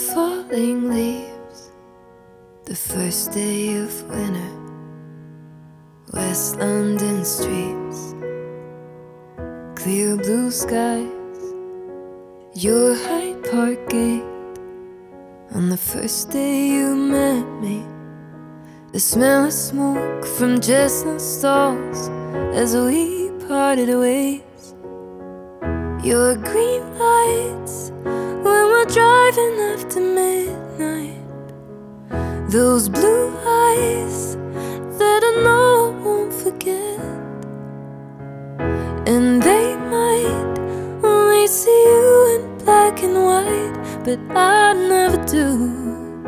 falling leaves, the first day of winter, West London streets, clear blue skies, your Hyde Park gate. On the first day you met me, the smell of smoke from chestnut stalls as we parted ways. Your green lights when we're driving after midnight, those blue eyes that I know I won't forget. And they might only see you in black and white, but I never do.